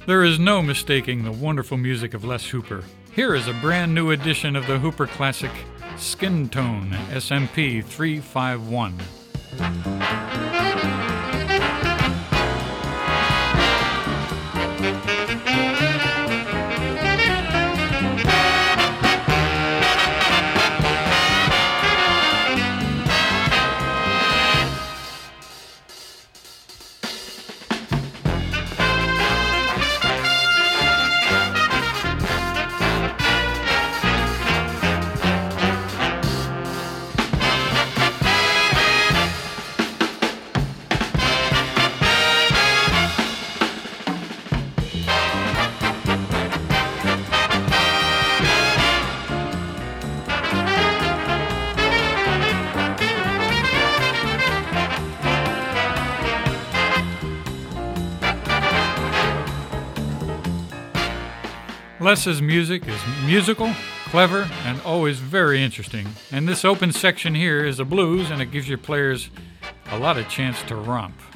There is no mistaking the wonderful music of Les Hooper. Here is a brand new edition of the Hooper classic Skin Tone SMP 351. Les's music is musical, clever, and always very interesting. And this open section here is a blues, and it gives your players a lot of chance to romp.